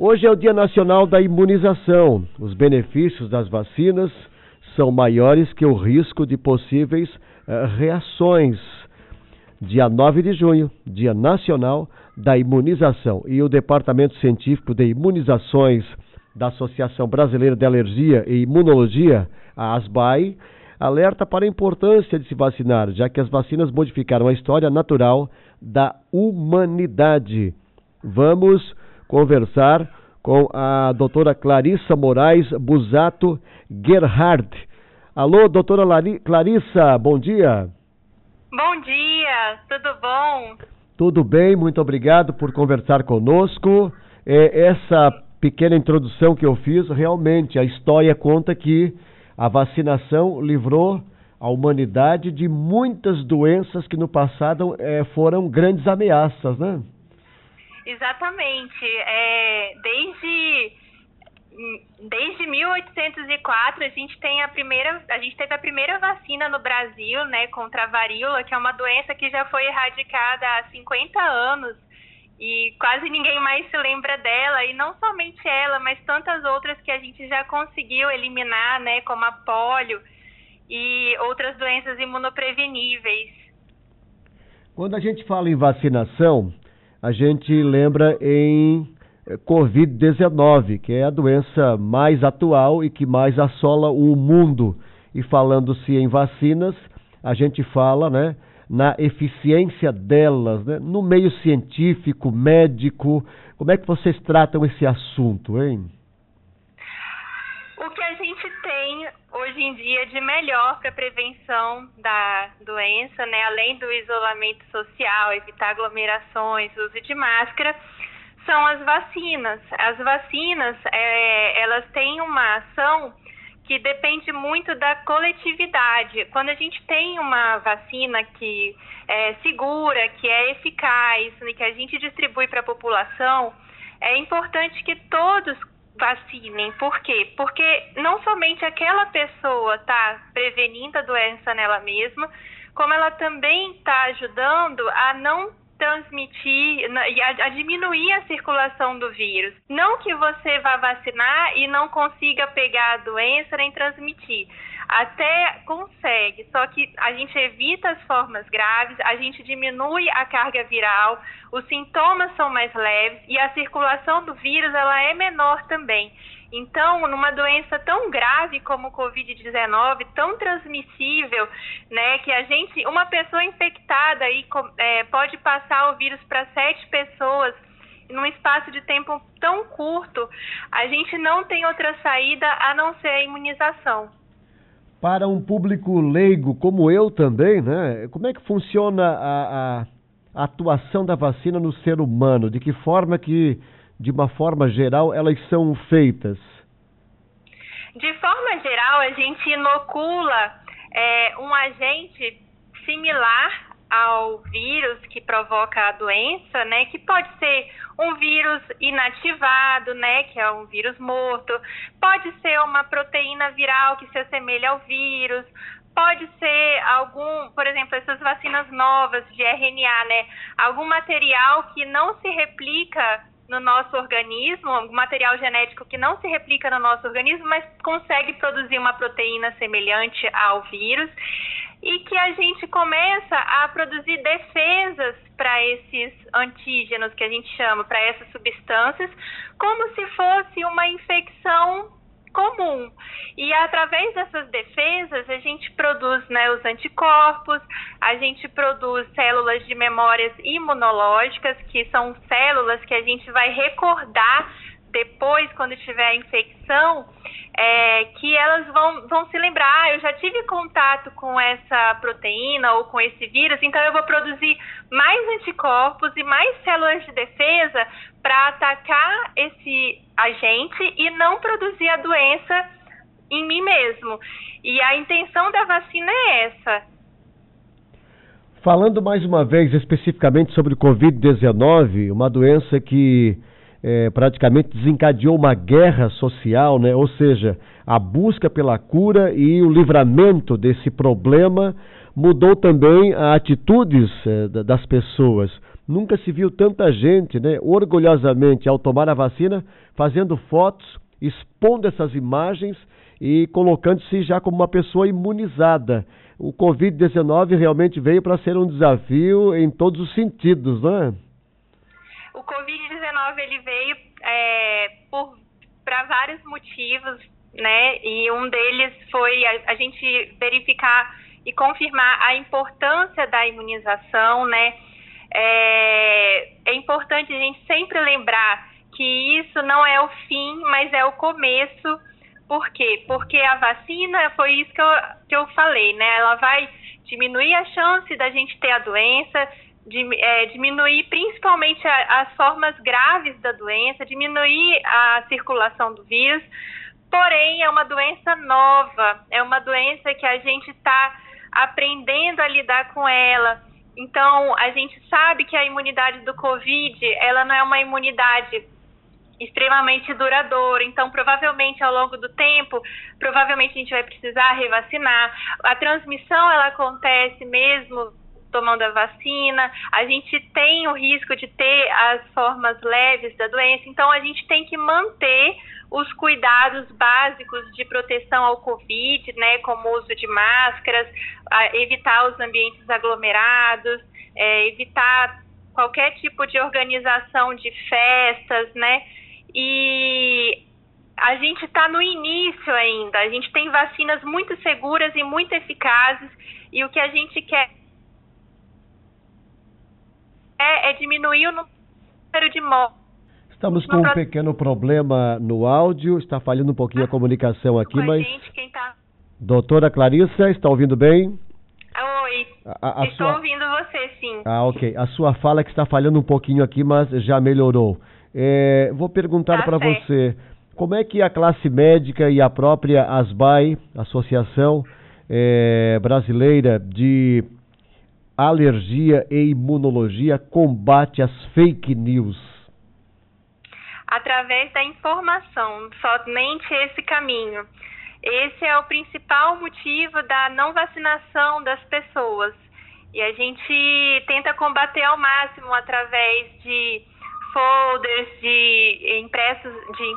Hoje é o Dia Nacional da Imunização. Os benefícios das vacinas são maiores que o risco de possíveis reações. Dia 9 de junho, Dia Nacional da Imunização. E o Departamento Científico de Imunizações da Associação Brasileira de Alergia e Imunologia, a ASBAI, alerta para a importância de se vacinar, já que as vacinas modificaram a história natural da humanidade. Vamos conversar com a doutora Clarissa Moraes Busato Gerhard. Alô, doutora Clarissa, bom dia. Bom dia, tudo bom? Tudo bem, muito obrigado por conversar conosco. Essa pequena introdução que eu fiz, realmente, a história conta que a vacinação livrou a humanidade de muitas doenças que no passado foram grandes ameaças, né? Exatamente. Desde 1804 a gente teve a primeira vacina no Brasil, né, contra a varíola, que é uma doença que já foi erradicada há 50 anos e quase ninguém mais se lembra dela, e não somente ela, mas tantas outras que a gente já conseguiu eliminar, né, como a polio e outras doenças imunopreveníveis. Quando a gente fala em vacinação, a gente lembra em Covid-19, que é a doença mais atual e que mais assola o mundo. E falando-se em vacinas, a gente fala, né, na eficiência delas, né, no meio científico, médico. Como é que vocês tratam esse assunto, hein? O que a gente tem hoje em dia de melhor para a prevenção da doença, né, além do isolamento social, evitar aglomerações, uso de máscara, são as vacinas. As vacinas, elas têm uma ação que depende muito da coletividade. Quando a gente tem uma vacina que é segura, que é eficaz, e que a gente distribui para a população, é importante que todos vacinem. Por quê? Porque não somente aquela pessoa está prevenindo a doença nela mesma, como ela também está ajudando a não transmitir e a diminuir a circulação do vírus. Não que você vá vacinar e não consiga pegar a doença nem transmitir. Até consegue, só que a gente evita as formas graves, a gente diminui a carga viral, os sintomas são mais leves e a circulação do vírus ela é menor também. Então, numa doença tão grave como o Covid-19, tão transmissível, né, que uma pessoa infectada aí, pode passar o vírus para 7 pessoas num espaço de tempo tão curto, a gente não tem outra saída a não ser a imunização. Para um público leigo como eu também, né, como é que funciona a atuação da vacina no ser humano? De que forma que, de uma forma geral, elas são feitas? De forma geral, a gente inocula um agente similar ao vírus que provoca a doença, né, que pode ser um vírus inativado, né, que é um vírus morto, pode ser uma proteína viral que se assemelha ao vírus, pode ser por exemplo, essas vacinas novas de RNA, né, algum material que não se replica no nosso organismo, algum material genético que não se replica no nosso organismo, mas consegue produzir uma proteína semelhante ao vírus, e que a gente começa a produzir defesas para esses antígenos que a gente chama, para essas substâncias, como se fosse uma infecção comum. E através dessas defesas a gente produz, né, os anticorpos, a gente produz células de memórias imunológicas, que são células que a gente vai recordar depois, quando tiver a infecção, que elas vão se lembrar, eu já tive contato com essa proteína ou com esse vírus, então eu vou produzir mais anticorpos e mais células de defesa para atacar esse agente e não produzir a doença em mim mesmo. E a intenção da vacina é essa. Falando mais uma vez especificamente sobre o Covid-19, uma doença que praticamente desencadeou uma guerra social, né? Ou seja, a busca pela cura e o livramento desse problema mudou também as atitudes das pessoas. nunca se viu tanta gente, né, orgulhosamente, ao tomar a vacina, fazendo fotos, expondo essas imagens e colocando-se já como uma pessoa imunizada. O Covid-19 realmente veio para ser um desafio em todos os sentidos, não é? O Covid-19 ele veio para vários motivos, né? E um deles foi a gente verificar e confirmar a importância da imunização, né? É importante a gente sempre lembrar que isso não é o fim, mas é o começo. Por quê? Porque a vacina, foi isso que eu falei, né? Ela vai diminuir a chance da gente ter a doença, diminuir principalmente as formas graves da doença, diminuir a circulação do vírus. Porém, é uma doença nova, é uma doença que a gente está aprendendo a lidar com ela. Então, a gente sabe que a imunidade do Covid, ela não é uma imunidade extremamente duradoura. Então, provavelmente, ao longo do tempo, provavelmente a gente vai precisar revacinar. A transmissão, ela acontece mesmo tomando a vacina. A gente tem o risco de ter as formas leves da doença. Então, a gente tem que manter os cuidados básicos de proteção ao Covid, né, como o uso de máscaras, evitar os ambientes aglomerados, evitar qualquer tipo de organização de festas, né, e a gente está no início ainda, a gente tem vacinas muito seguras e muito eficazes, e o que a gente quer é diminuir o número de mortes. Estamos com um pequeno problema no áudio, está falhando um pouquinho a comunicação aqui, mas... Quem tá... Doutora Clarissa, está ouvindo bem? Oi, estou ouvindo você, sim. Ok. A sua fala é que está falhando um pouquinho aqui, mas já melhorou. Vou perguntar para você, como é que a classe médica e a própria ASBAI, Associação Brasileira de Alergia e Imunologia, combate as fake news? Através da informação, somente esse caminho. Esse é o principal motivo da não vacinação das pessoas. E a gente tenta combater ao máximo através de folders, de impressos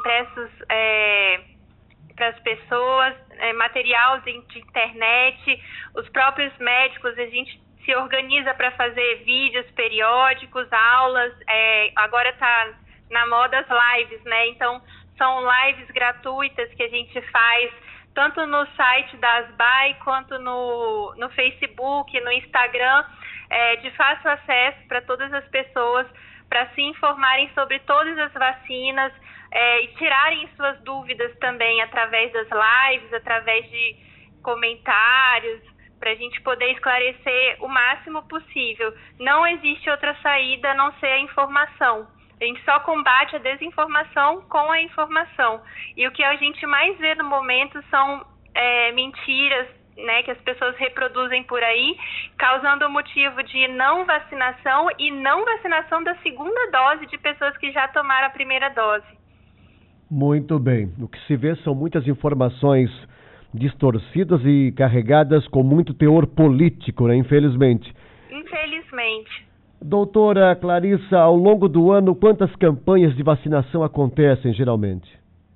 para as pessoas, material de internet, os próprios médicos, a gente se organiza para fazer vídeos periódicos, aulas, agora está na moda as lives, né? Então, são lives gratuitas que a gente faz tanto no site da ASBAI quanto no Facebook, no Instagram, de fácil acesso para todas as pessoas, para se informarem sobre todas as vacinas e tirarem suas dúvidas também através das lives, através de comentários, para a gente poder esclarecer o máximo possível. Não existe outra saída a não ser a informação. A gente só combate a desinformação com a informação. E o que a gente mais vê no momento são mentiras, né, que as pessoas reproduzem por aí, causando o motivo de não vacinação e não vacinação da segunda dose de pessoas que já tomaram a primeira dose. Muito bem. O que se vê são muitas informações distorcidas e carregadas com muito teor político, né, infelizmente. Infelizmente. Doutora Clarissa, ao longo do ano, quantas campanhas de vacinação acontecem geralmente?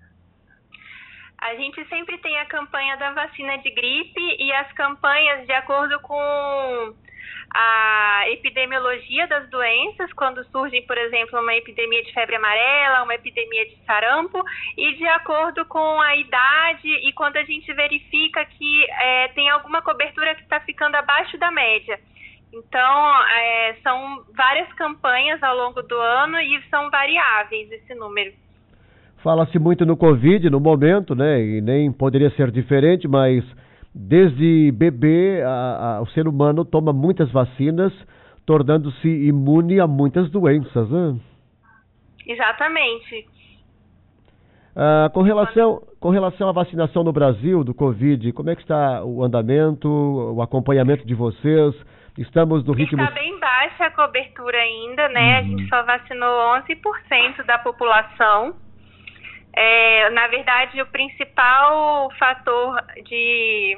A gente sempre tem a campanha da vacina de gripe e as campanhas de acordo com a epidemiologia das doenças, quando surge, por exemplo, uma epidemia de febre amarela, uma epidemia de sarampo, e de acordo com a idade e quando a gente verifica que tem alguma cobertura que está ficando abaixo da média. Então, são várias campanhas ao longo do ano e são variáveis esse número. Fala-se muito no Covid no momento, né? E nem poderia ser diferente, mas desde bebê o ser humano toma muitas vacinas, tornando-se imune a muitas doenças, né? Exatamente. Com relação à vacinação no Brasil do Covid, como é que está o andamento, o acompanhamento de vocês? Estamos no ritmo... Está bem baixa a cobertura ainda, né? A gente só vacinou 11% da população. Na verdade, o principal fator de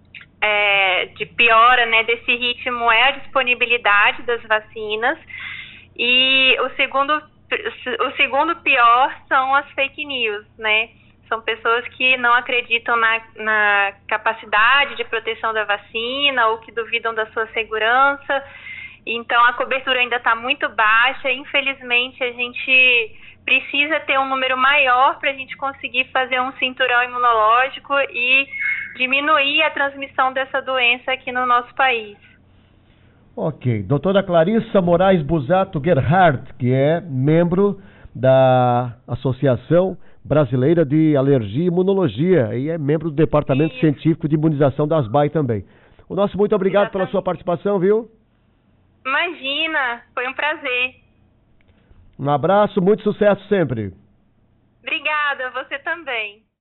piora, né, desse ritmo é a disponibilidade das vacinas. E o segundo pior são as fake news, né? São pessoas que não acreditam na capacidade de proteção da vacina ou que duvidam da sua segurança. Então, a cobertura ainda está muito baixa. Infelizmente, a gente precisa ter um número maior para a gente conseguir fazer um cinturão imunológico e diminuir a transmissão dessa doença aqui no nosso país. Ok. Doutora Clarissa Moraes Busato Gerhardt, que é membro da Associação Brasileira de Alergia e Imunologia e é membro do Departamento Científico de Imunização da ASBAI também. O nosso muito obrigado pela sua participação, viu? Imagina, foi um prazer. Um abraço, muito sucesso sempre. Obrigada, você também.